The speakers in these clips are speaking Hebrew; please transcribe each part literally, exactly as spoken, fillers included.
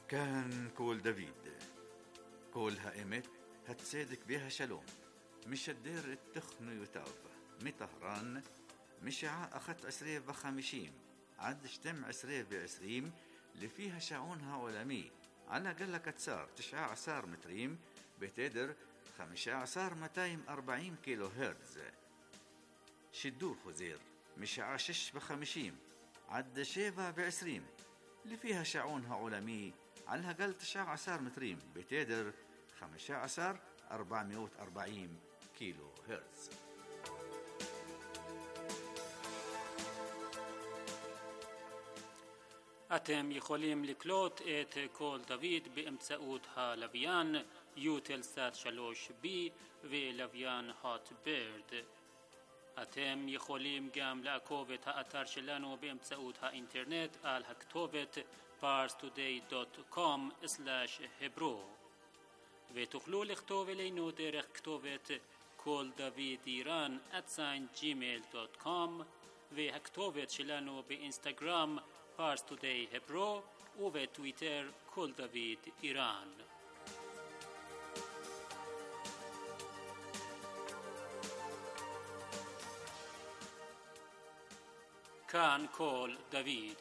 كان كول دافيد كول هائمت هتصدق بها شلوم مش الدير التخن يتعب مطهران مشاع أخت عسرية بخمشيم عد شتم عسرية بعسريم اللي فيها شعونها عالمي على قلة كتسار تشعى عصار متريم بتدر خمشة عصار متايم أربعين كيلو هرتز شدور خزير مشاع شش بخمشيم عد شيفا بعسريم اللي فيها شعونها عالمي على قل تشعى عصار متريم بتدر خمشة عصار أربعمائة وأربعين كيلو هرتز. אתם יכולים לקלוט את קול דוד באמצעות הלוויין יוטלסאט שלוש בי ולוויין הוט בירד. אתם יכולים גם לעקוב את האתר שלנו באמצעות האינטרנט על הכתובת פארס טודיי דוט קום סלאש hebro ותוכלו לכתוב אלינו דרך כתובת קול דוד איראן at gmail dot com והכתובת שלנו באינסטגרם פארס טודיי hebro ובטוויטר קול דוד איראן. כאן קול דוד.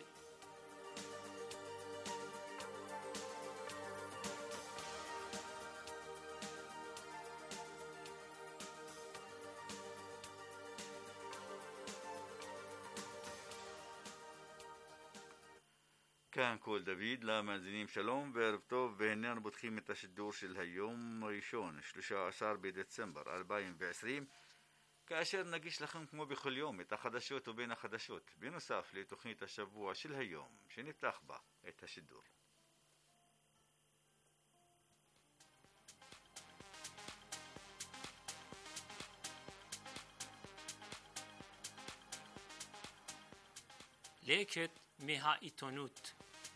كان كول دافيد למאזינים שלום וערב טוב והנה אנו פותחים את השידור של היום ראשון שלושה עשר בדצמבר אלפיים ועשרים כאשר נגיש לכם כמו בכל יום את החדשות ובין החדשות בנוסף לתוכנית השבוע של היום שנפתח בה את השידור. לקט מהעיתונות.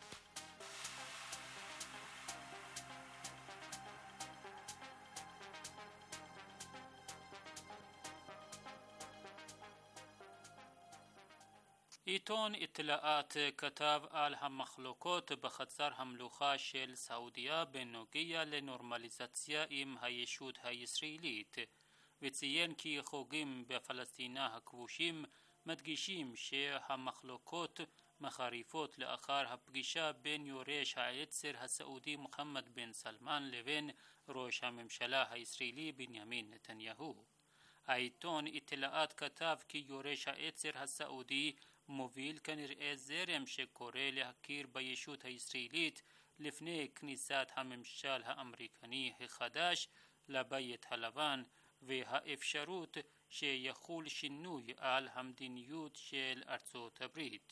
עיתון איתלאט כתב על המחלוקות בחצר המלוכה של סעודיה בנוגע לנורמליזציה עם הישות הישראלית וציין כי חוגים בפלסטינה הכבושים מדגישים שהמחלוקות מחריפות לאחר הפגישה בין יורש העצר הסעודי מוחמד בן סלמן לבין ראש הממשלה הישראלי בנימין נתניהו. העיתון איתלאט כתב כי יורש העצר הסעודי מוביל כנראה זרם שקורא להכיר בישות הישראלית לפני כניסת הממשל האמריקני החדש לבית הלבן והאפשרות שיחול שינוי על המדיניות של ארצות הברית.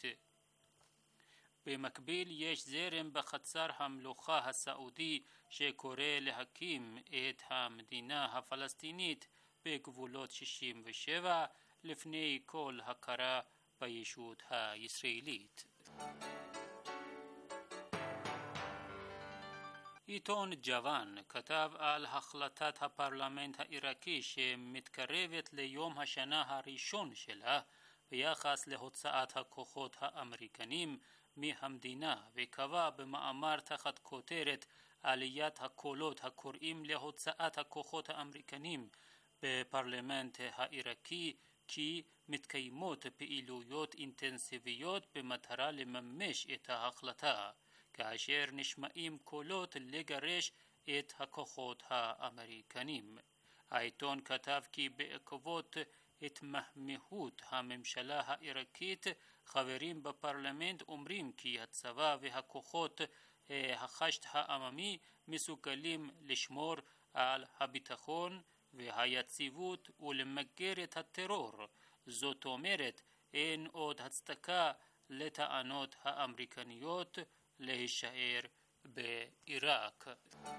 במקביל יש זרם בחצר המלוכה הסעודי שקורא להקים את המדינה הפלסטינית בגבולות שישים ושבע לפני כל הכרה בישות הישראלית. עיתון ג'וואן כתב על החלטת הפרלמנט העיראקי שמתקרבת ליום השנה הראשון שלה ביחס להוצאת הכוחות האמריקנים מהמדינה וקבע במאמר תחת כותרת עליית הקולות הקוראים להוצאת הכוחות האמריקנים בפרלמנט העיראקי כי מתקיימות פעילויות אינטנסיביות במטרה לממש את ההחלטה כאשר נשמעים קולות לגרש את הכוחות האמריקנים. העיתון כתב כי בעקבות התמהמהות הממשלה העיראקית חברים בפרלמנט אומרים כי הצבא והכוחות החשת העממי מסוגלים לשמור על הביטחון והיציבות ולמגר את הטרור. זאת אומרת אין עוד הצדקה לטענות האמריקניות להישאר בעיראק.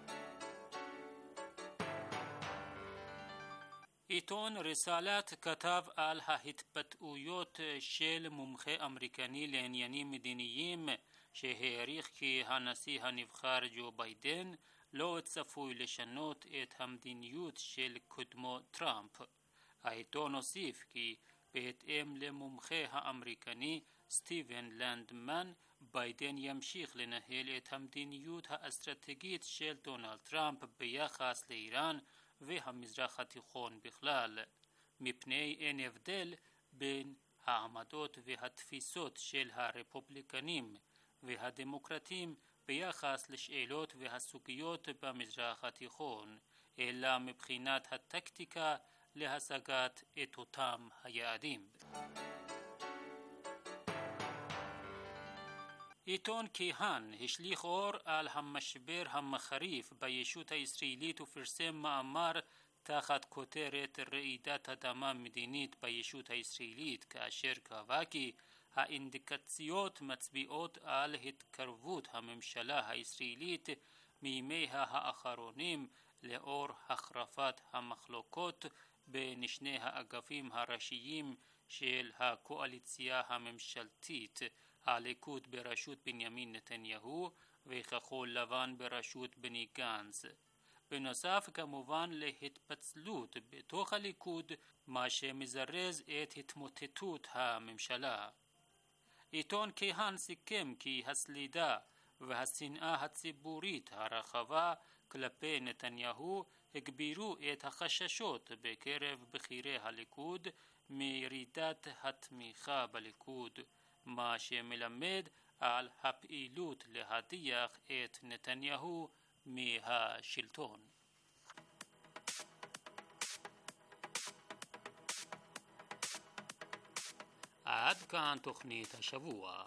עיתון רסאלת כתב על ההתבטאויות של מומחה אמריקני לעניינים מדיניים שהעריך כי הנשיא הנבחר ג'ו ביידן לא צפוי לשנות את המדיניות של קודמו טראמפ. העיתון הוסיף כי בהתאם למומחה האמריקני סטיבן לנדמן ביידן ימשיך לנהל את המדיניות האסטרטגית של דונלד טראמפ ביחס לאיראן והמזרח התיכון בכלל, מפני אין הבדל בין העמדות והתפיסות של הרפובליקנים והדמוקרטים ביחס לשאלות והסוגיות במזרח התיכון, אלא מבחינת הטקטיקה להשגת את אותם היעדים. עיתון כיהן השליך אור על המשבר המחריף בישות הישראלית ופרסם מאמר תחת כותרת רעידת אדמה מדינית בישות הישראלית, כאשר קבע כי האינדיקציות מצביעות על התקרבות הממשלה הישראלית מימיה האחרונים לאור החרפת המחלוקות בין שני האגפים הראשיים של הקואליציה הממשלתית, הליכוד בראשות בנימין נתניהו וכחול לבן בראשות בני גנץ. בנוסף כמובן להתפצלות בתוך הליכוד, מה שמזרז את התמוטטות הממשלה. עיתון כיהן סיכם כי הסלידה והשנאה הציבורית הרחבה כלפי נתניהו הגבירו את החששות בקרב בכירי הליכוד מירידת התמיכה בליכוד, מה שמלמד על הפעילות להדיח את נתניהו מהשלטון. עד כאן תוכנית השבוע.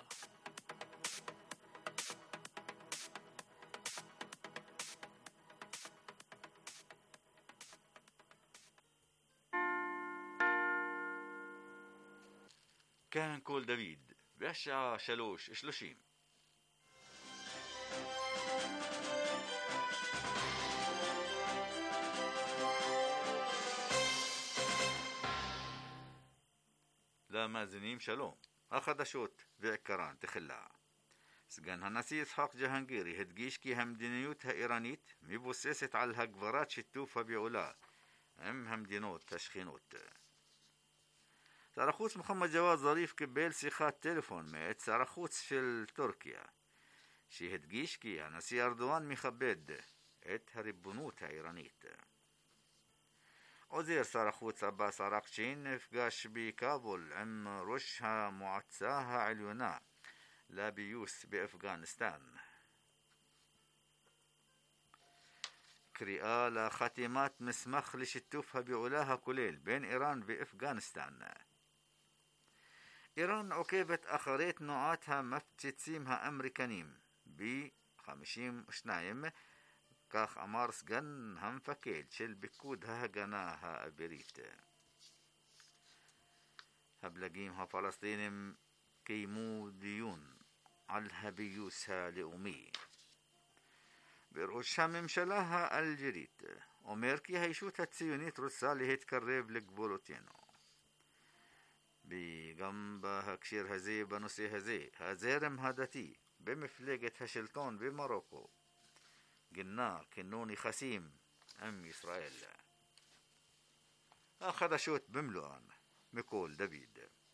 כאן קול דוד, והשעה שלוש שלושים. למאזינים שלום, החדשות ועיקרן תחילה. סגן הנשיא יצחק ג'הנגירי הדגיש כי המדיניות האיראנית מבוססת על הגברת שיתוף הפעולה עם המדינות השכנות. שר החוץ מוחמד ג'וואד זריף קיבל שיחת טלפון מאת שר החוץ של טורקיה, שהדגיש כי הנשיא ארדואן מכבד את הריבונות האיראנית. עוזר שר החוץ עבאס עראקצ'ין נפגש בכאבול עם ראש המועצה העליונה לביוס באפגניסטן. קריאה לחתימת מסמך לשיתוף הפעולה הכולל בין איראן ואפגניסטן. איראן עוקבת אחרי תנועת המפציצים האמריקנים בי חמישים ושתיים, כך אמר סגן המפקד של פיקוד ההגנה האווירית. הפלגים הפלסטינים קיימו דיון על הביוס הלאומי. וראש הממשלה האלג'ירית אומר כי הישות הציונית רוצה להתקרב לגבולותינו. וגם בהקשר הזה, בנושא הזה, הזרם הדתי במפלגת השלטון במרוקו גינה כינון יחסים עם ישראל. החדשות במלואן מקול דוד.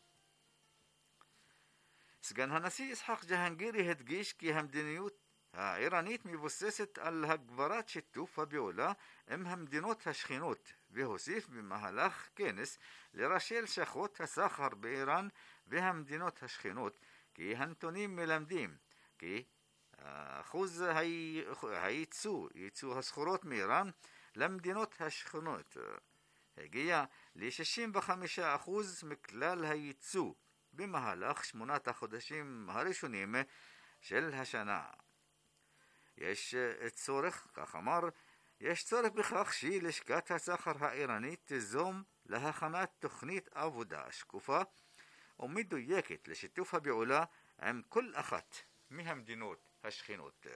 סגן הנשיא יצחק ג'הנגירי הדגיש כי המדיניות האיראנית מבוססת על הגברת שיתוף הפעולה עם המדינות השכנות, והוסיף במהלך כנס לראשי לשכות הסחר באיראן והמדינות השכנות כי הנתונים מלמדים כי אחוז הייצוא, ייצוא הסחורות מאיראן למדינות השכנות הגיע ל-שישים וחמישה אחוז מכלל הייצוא במהלך שמונת החודשים הראשונים של השנה. יש צורך, כך אמר, יש צורך בכך שהיא לשכת הסחר האיראנית תזום להכנת תוכנית עבודה שקופה ומדויקת לשיתוף הפעולה עם כל אחת מהמדינות השכנות.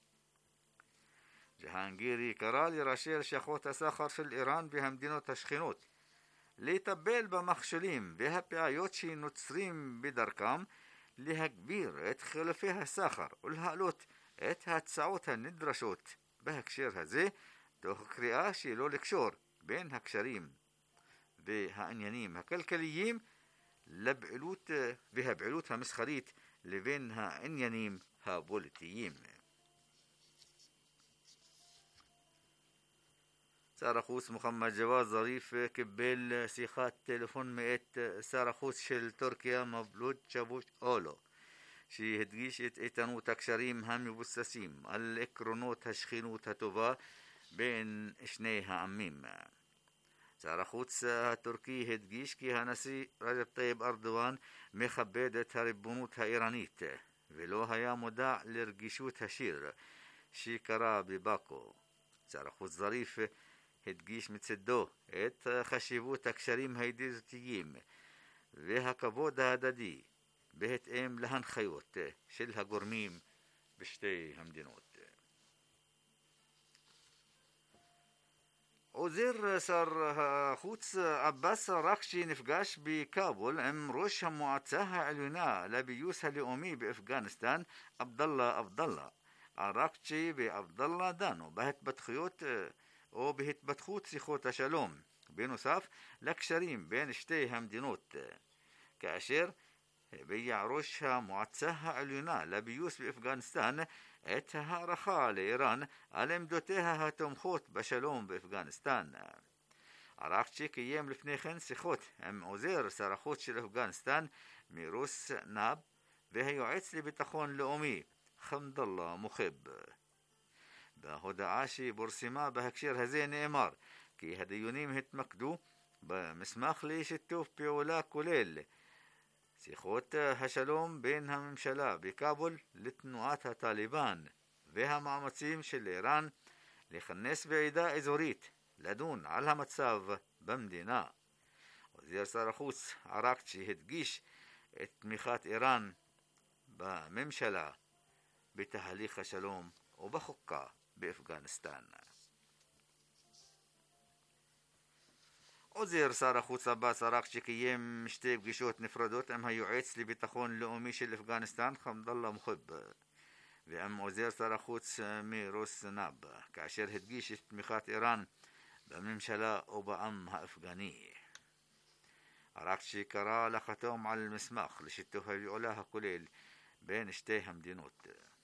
ג'הנגירי קרא לראשי לשכות הסחר של איראן והמדינות השכנות לטפל במכשולים והבעיות שנוצרים בדרכם, להגביר את חילופי הסחר ולהעלות את ההצעות הנדרשות בהקשר הזה, תוך קריאה שלא לקשור בין הקשרים והעניינים הכלכליים לפעילות והפעילות המסחרית לבין העניינים הפוליטיים. שר החוץ מוחמד ג'וואד זריף קיבל שיחת טלפון מאת שר החוץ של טורקיה מבלוד צ'אבוש אולו, שהדגיש את איתנות הקשרים המבוססים על עקרונות השכנות הטובה בין שני העמים. שר החוץ הטורקי הדגיש כי הנשיא רג'פ טייב ארדואן מכבד את הריבונות האיראנית ולא היה מודע לרגישות השיר שקרה בבאקו. שר החוץ זריף הדגיש מצדו את חשיבות הקשרים הידידותיים והכבוד ההדדי בהתאם להנחיות של הגורמים בשתי המדינות. עוזר שר החוץ עבאס עראקצ'י נפגש בכאבול עם ראש המועצה העליונה לביוס הלאומי באפגניסטן עבדאללה עבדאללה. עראקצ'י ועבדאללה דנו בהתפתחויות או בהתפתחות שיחות השלום בנוסף לקשרים בין שתי המדינות, כאשר הביע ראש המועצה העליונה לביוס באפגניסטן את הערכה לאיראן על עמדותיה התומכות בשלום באפגניסטן. עראקצ'י קיים לפני כן שיחות עם עוזר שר החוץ של אפגניסטן מירוס נאב והיועץ לביטחון לאומי חמדאללה מוחב. בהודעה שפורסמה בהקשר הזה נאמר כי הדיונים התמקדו במסמך לשיתוף פעולה כולל שיחות השלום בין הממשלה בכאבול לתנועת הטליבן והמאמצים של איראן לכנס ועידה אזורית לדון על המצב במדינה. עוזר שר החוץ עראקצ'י הדגיש את תמיכת איראן בממשלה בתהליך השלום ובחוקה באפגניסטן. עוזר שר החוץ עבאס עראקצ'י קיים שתי פגישות נפרדות עם היועץ לביטחון לאומי של אפגניסטן חמדאללה מוחב ועם עוזר שר החוץ מירוס נאב, כאשר הדגיש את תמיכת איראן בממשלה ובעם האפגני. עראקצ'י קרא לחתום על מסמך לשיתוף הפעולה הכולל בין שתי המדינות.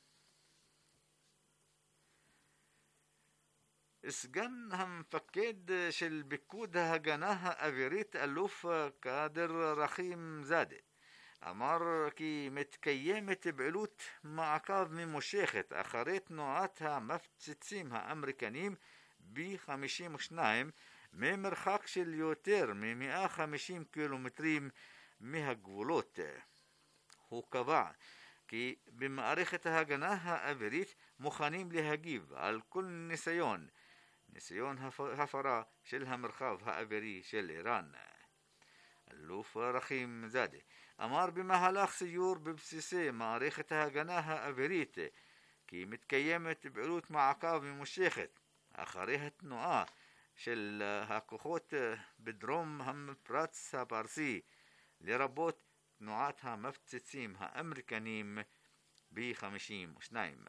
סגן המפקד של פיקוד ההגנה האווירית אלוף קאדר רחים זאדה אמר כי מתקיימת פעילות מעקב ממושכת אחרי תנועת המפציצים האמריקנים בי חמישים ושתיים ממרחק של יותר מ-מאה וחמישים קילומטרים מהגבולות. הוא קבע כי במערכת ההגנה האווירית מוכנים להגיב על כל ניסיון ניסיון הפרה של המרחב האווירי של איראן. אלוף רחים זאדה אמר במהלך סיור בבסיסי מערכת ההגנה האווירית כי מתקיימת פעילות מעקב ממושכת אחרי התנועה של הכוחות בדרום המפרץ הפרסי, לרבות תנועת המפציצים האמריקנים בי חמישים ושתיים.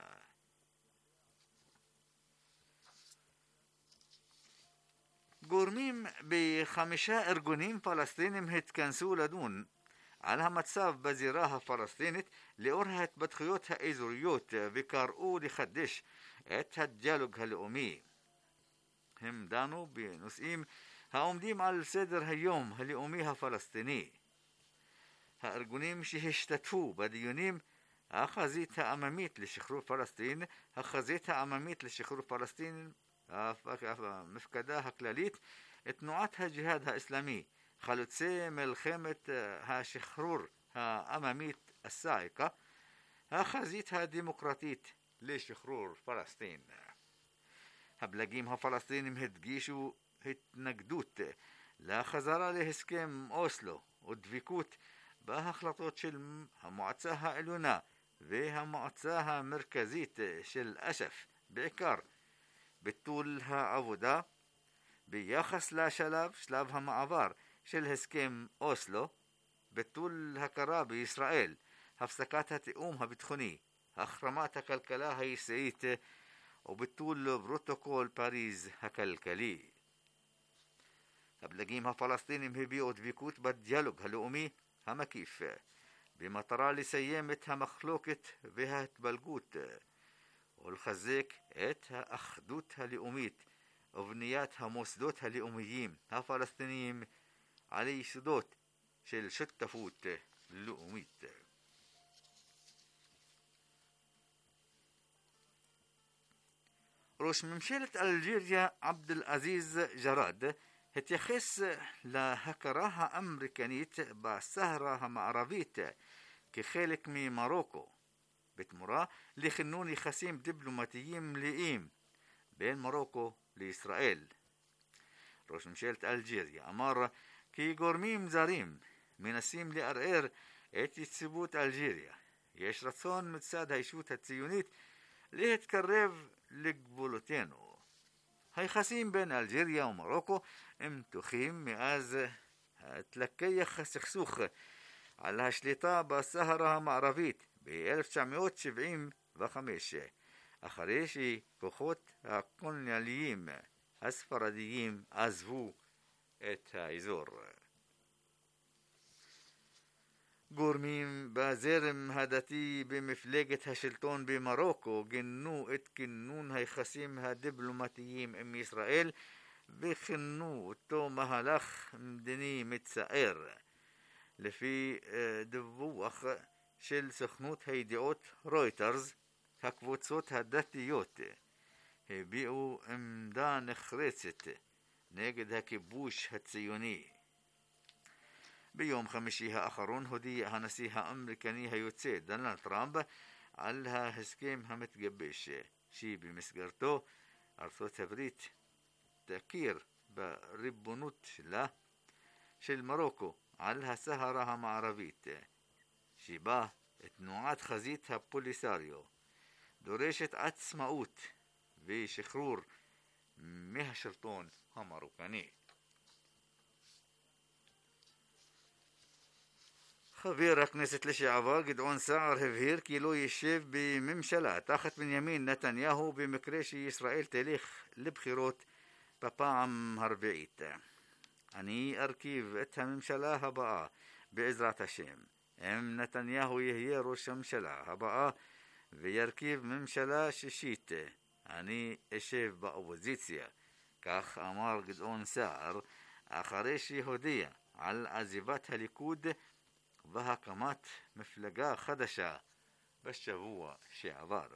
גורמים בחמישה ארגונים פלסטינים התכנסו לדון על המצב בזירה הפלסטינית לאור ההתפתחויות האזוריות וקראו לחדש את הדיאלוג הלאומי. הם דנו בנושאים העומדים על סדר היום הלאומי הפלסטיני. הארגונים שהשתתפו בדיונים: החזית העממית לשחרור פלסטין, החזית העממית לשחרור פלסטין, המפקדה הכללית, תנועת הג'יהאד האסלאמי, חלוצי מלחמת השחרור העממית הסאעיקה, החזית הדמוקרטית לשחרור פלסטין. הפלגים הפלסטינים הדגישו התנגדות לחזרה להסכם אוסלו ודבקות בהחלטות של המועצה העליונה והמועצה המרכזית של אש"ף, בעיקר ביטול העבודה ביחס לשלב, שלב המעבר של הסכם אוסלו, ביטול הכרה בישראל, הפסקת התיאום הביטחוני, החרמת הכלכלה הישראלית וביטול פרוטוקול פריז הכלכלי. הפלגים הפלסטינים הביעו דבקות בדיאלוג הלאומי המקיף במטרה לסיים את המחלוקת וההתבלגות ולחזק את האחדות הלאומית ובניית המוסדות הלאומיים הפלסטיניים על יסודות של שותפות לאומית. ראש ממשלת אלג'יריה עבד אל-עזיז ג'ראד התייחס להכרה האמריקנית בסהרה המערבית כחלק ממרוקו, בתמורה לכינון יחסים דיפלומטיים מלאים בין מרוקו לישראל. ראש ממשלת אלג'יריה אמר כי גורמים זרים מנסים לערער את יציבות אלג'יריה. יש רצון מצד הישות הציונית להתקרב לגבולותינו. היחסים בין אלג'יריה ומרוקו הם פתוחים מאז התלקח הסכסוך על השליטה בסהרה המערבית ב-אלף תשע מאות שבעים וחמש, אחרי שכוחות הקולוניאליים הספרדיים עזבו את האזור. גורמים בזרם הדתי במפלגת השלטון במרוקו גינו את כינון היחסים הדיפלומטיים עם ישראל וכינו אותו מהלך מדיני מצער. לפי דיווח של סוכנות הידיעות רויטרס, הקבוצות הדתיות הביעו עמדה נחרצת נגד הכיבוש הציוני. ביום חמישי האחרון הודיע הנשיא האמריקני היוצא דונלד טראמפ על ההסכם המתגבש שבמסגרתו ארצות הברית תכיר בריבונות שלה של מרוקו על הסהרה המערבית, שבה תנועת חזית הפוליסריו דורשת עצמאות ושחרור מהשלטון המרוקני. חבר הכנסת לשעבר גדעון סער הבהיר כי לא יישב בממשלה תחת בנימין נתניהו במקרה שישראל תלך לבחירות בפעם הרביעית. אני ארכיב את הממשלה הבאה בעזרת השם. אם נתניהו יהיה ראש הממשלה הבאה וירכיב ממשלה שישית, אני אשב באופוזיציה, כך אמר גדעון סער אחרי שהודיע על עזיבת הליכוד והקמת מפלגה חדשה בשבוע שעבר.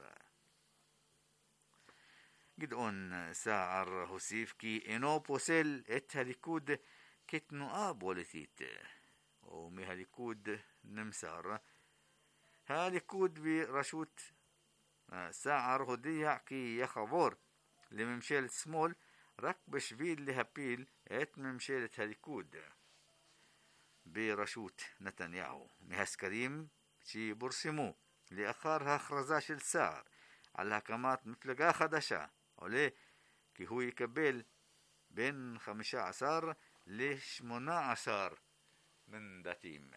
גדעון סער הוסיף כי אינו פוסל את הליכוד כתנועה פוליטית, ומהליכוד נמסר הליכוד בראשות סער הודיע כי יחבור לממשלת שמאל רק בשביל להפיל את ממשלת הליכוד בראשות נתניהו. מהסקרים שפורסמו לאחר ההכרזה של סער על הקמת מפלגה חדשה עולה כי הוא יקבל בין חמישה עשר ל-שמונה עשר מנדטים.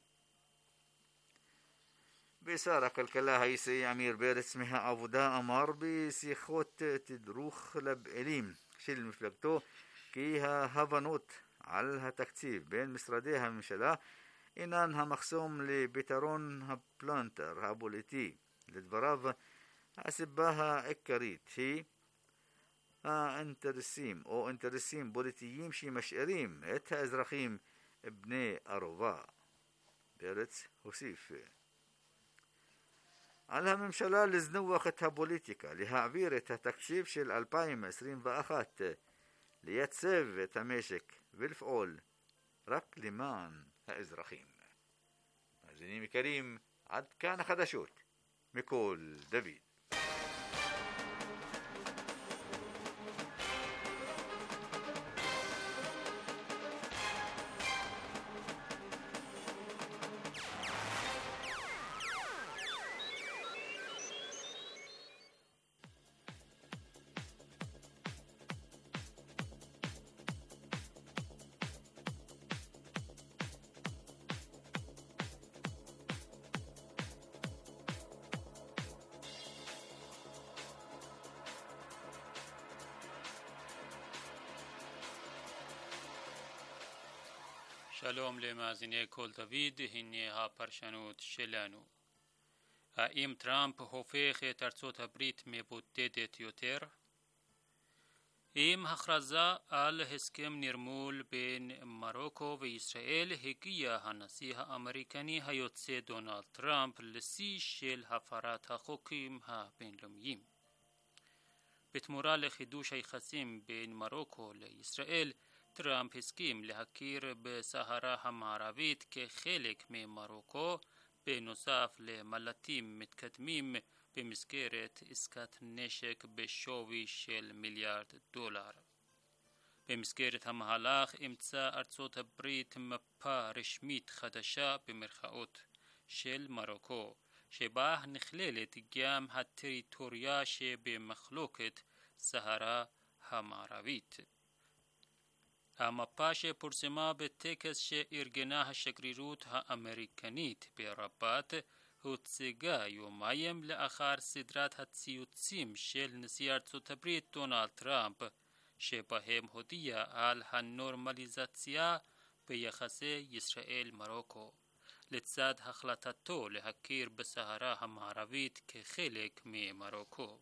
ושר הכלכלה הישראלי עמיר פרץ מהעבודה אמר בשיחות תדרוך לבעלים של מפלגתו כי ההבנות על התקציב בין משרדי הממשלה אינן המחסום לפתרון הפלנטר הפוליטי. לדבריו, הסיבה העיקרית היא האינטרסים או אינטרסים פוליטיים שמשאירים את האזרחים בני ערובה. פרץ הוסיף: על הממשלה לזנוח את הפוליטיקה, להעביר את התקציב של אלפיים עשרים ואחת, לייצב את המשק ולפעול רק למען האזרחים. מאזינים יקרים, עד כאן החדשות מכל דוד. שלום למאזיני קול דוד, הנה הפרשנות שלנו. האם טראמפ הופך את ארצות הברית מבודדת יותר? עם הכרזה על הסכם נרמול בין מרוקו וישראל הגיע הנשיא האמריקני היוצא דונלד טראמפ לשיא של הפרת החוקים הבינלאומיים. בתמורה לחידוש היחסים בין מרוקו לישראל, טראמפ הסכים להכיר בסהרה המערבית כחלק ממרוקו, בנוסף למל"טים מתקדמים במסגרת עסקת נשק בשווי של מיליארד דולר. במסגרת המהלך אימצה ארצות הברית מפה רשמית חדשה במרכאות של מרוקו, שבה נכללת גם הטריטוריה שבמחלוקת סהרה המערבית. המפה שפורסמה בטקס שארגנה השגרירות האמריקנית ברבאט הוצגה יומיים לאחר סדרת הציוצים של נשיא ארצות הברית דונלד טראמפ, שבהם הודיע על הנורמליזציה ביחסי ישראל-מרוקו, לצד החלטתו להכיר בסהרה המערבית כחלק ממרוקו.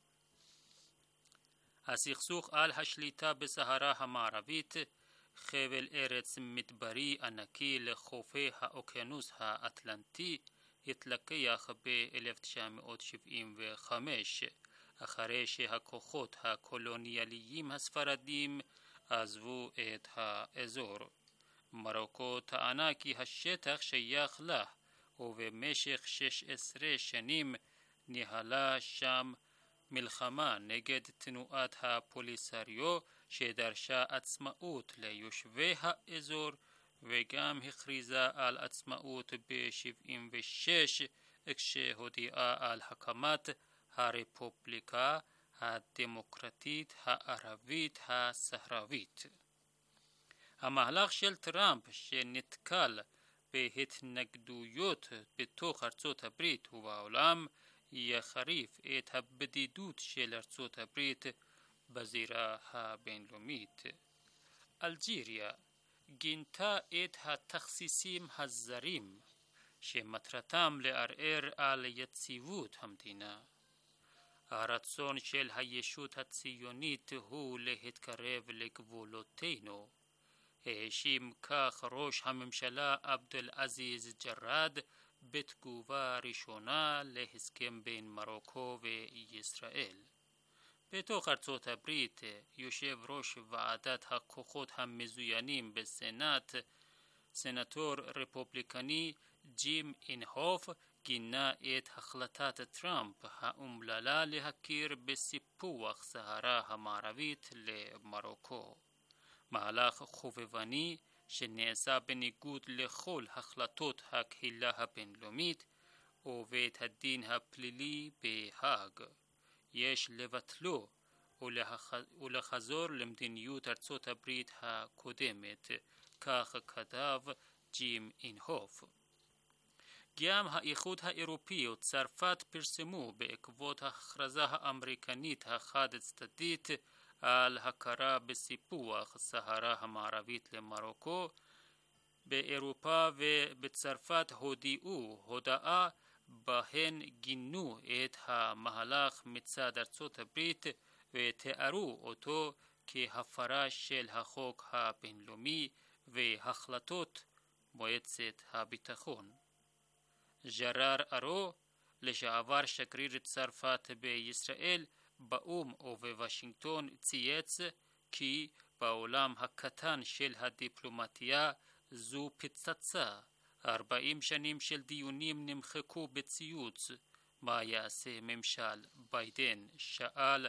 הסכסוך על השליטה בסהרה המערבית, חבל ארץ מדברי ענקי לחופי האוקיינוס האטלנטי, התלקח ב-אלף תשע מאות שבעים וחמש, אחרי שהכוחות הקולוניאליים הספרדים עזבו את האזור. מרוקו טענה כי השטח שייך לה, ובמשך שש עשרה שנים ניהלה שם מלחמה נגד תנועת הפוליסריו שדרשה עצמאות ליושבי האזור, וגם הכריזה על עצמאות ב-שבעים ושש כשהודיעה על הקמת הרפובליקה הדמוקרטית הערבית הסהרווית. המהלך של טראמפ, שנתקל בהתנגדויות בתוך ארצות הברית ובעולם, יחריף את הבדידות של ארצות הברית בזירה הבינלאומית. אלג'יריה גינתה את התכסיסים הזרים שמטרתם לערער על יציבות המדינה. הרצון של הישות הציונית הוא להתקרב לגבולותינו, האשים כך ראש הממשלה עבד אל-עזיז ג'ראד בתגובה ראשונה להסכם בין מרוקו וישראל. בתוך ארצות הברית, יושב ראש ועדת הכוחות המזוינים בסנאט, סנטור רפובליקני ג'ים אינהוף, גינה את החלטת טראמפ האומללה להכיר בסיפוח סהרה המערבית למרוקו. מהלך חובבני שנעשה בניגוד לכל החלטות הקהילה הבינלאומית ובית הדין הפלילי בהאג. יש לבטלו ולחזור למדיניות ארצות הברית הקודמת, כך כתב ג'ים אינהוף. גם האיחוד האירופי וצרפת פרסמו בעקבות ההכרזה האמריקנית החד צדדית על הכרה בסיפוח סהרה המערבית למרוקו. באירופה ובצרפת הודיעו הודעה בהן גינו את המהלך מצד ארצות הברית ותיארו אותו כהפרה של החוק הבינלאומי והחלטות מועצת הביטחון. ז'ראר ארו, לשעבר שגריר צרפת בישראל, באום ובוושינגטון, צייץ כי בעולם הקטן של הדיפלומטיה זו פצצה. ארבעים שנים של דיונים נמחקו בציוץ. מה יעשה ממשל ביידן? שאל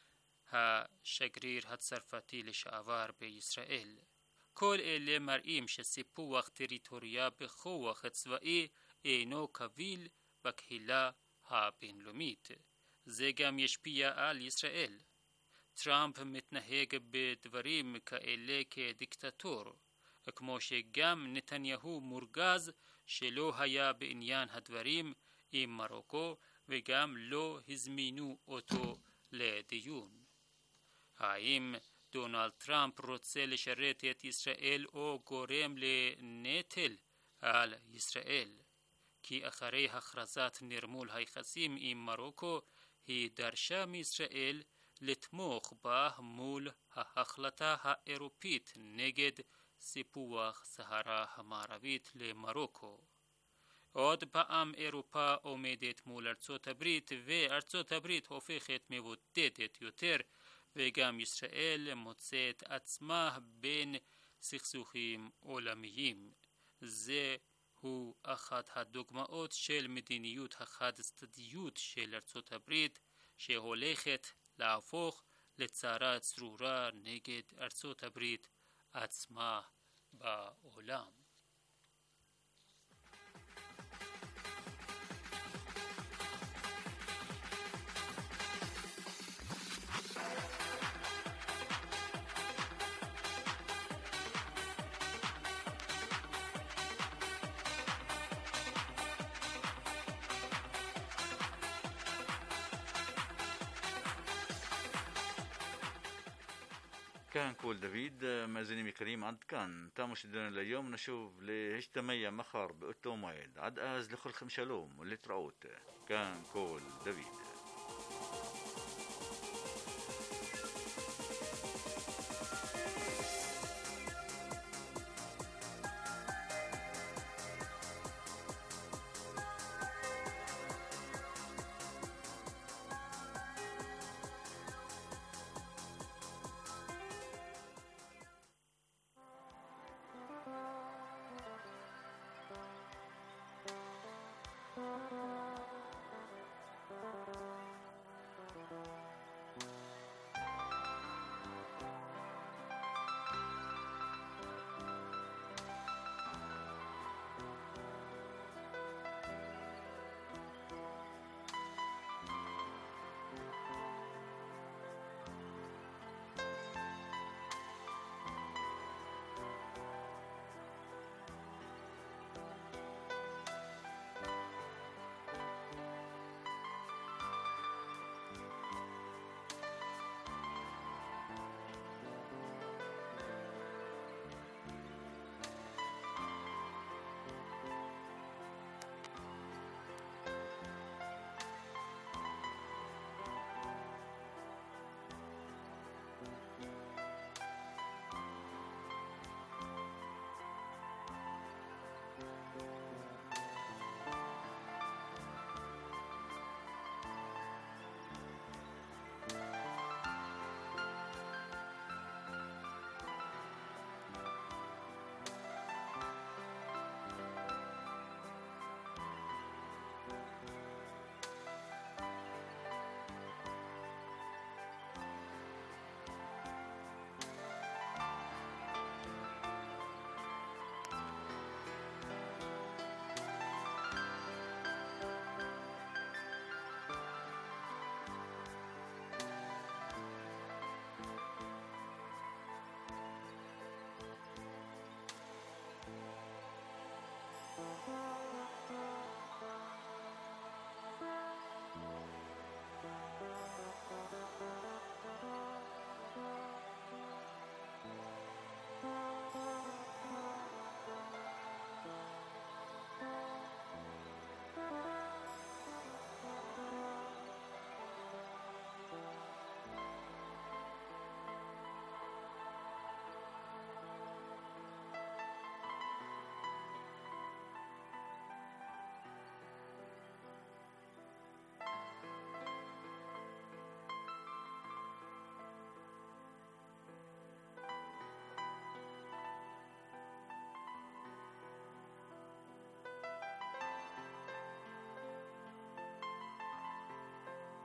השגריר הצרפתי לשעבר בישראל. כל אלה מראים שסיפוח טריטוריה בכוח צבאי אינו קביל בקהילה הבינלאומית. זה גם ישפיע על ישראל. טראמפ מתנהג בדברים כאלה כדיקטטור, כמו שגם נתניהו מורגז שלא היה בעניין הדברים עם מרוקו וגם לא הזמינו אותו לדיון. האם דונלד טראמפ רוצה לשרת את ישראל או גורם לנטל על ישראל, כי אחרי הכרזת נרמול היחסים עם מרוקו היא דרשה מישראל לתמוך בה מול ההחלטה האירופית נגד סיפוח סהרה המערבית למרוקו. עוד פעם אירופה עומדת מול ארצות הברית, וארצות הברית הופכת מבודדת יותר, וגם ישראל מוצאת עצמה בין סכסוכים עולמיים. זהו אחת הדוגמאות של מדיניות החד-צדדיות של ארצות הברית, שהולכת להפוך לצרה צרורה נגד ארצות הברית עצמה בעולם. كان كول دافيد مازني مكريم عند كان تامش دون اليوم نشوف لهجتمية مخار بأتو موعد عد آز لخل خمشالوم واللي ترعوت كان كول دافيد.